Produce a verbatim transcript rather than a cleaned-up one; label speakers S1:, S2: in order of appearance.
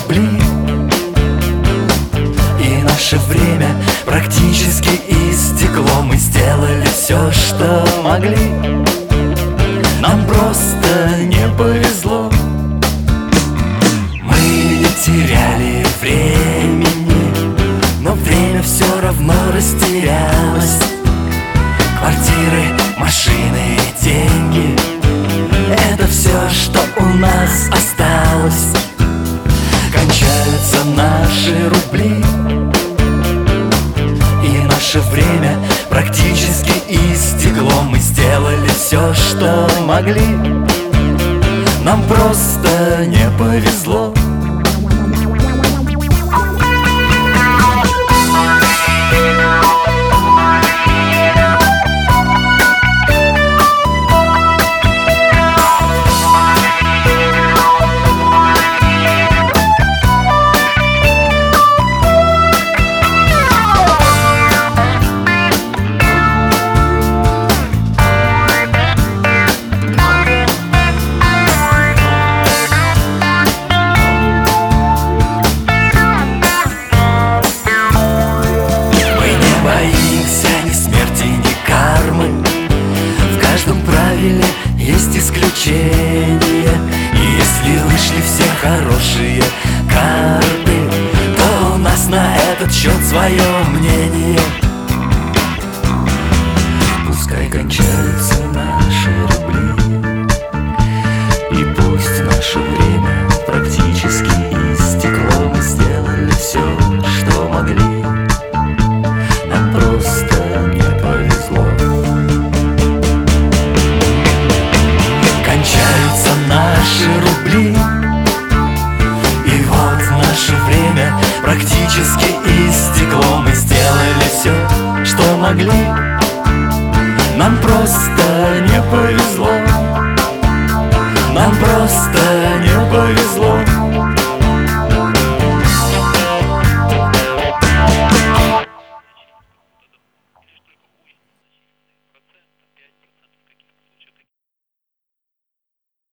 S1: рубли, и наше время практически истекло. Мы сделали все, что могли, нам просто не повезло. Мы не теряли времени, но время все равно растерялось. Квартиры, машины, деньги — это все, что у нас осталось. Кончаются наши рубли, и наше время практически истекло. Мы сделали все, что могли, нам просто не повезло. Есть исключения, и если вышли все хорошие карты, то у нас на этот счет свое мнение. Пускай кончаются наши рубли, и пусть наше время практически истекло. Мы сделали все, что могли, нам просто не повезло. Кончаются наши рубли, и вот наше время практически истекло. Мы сделали все, что могли, нам просто не повезло. Нам просто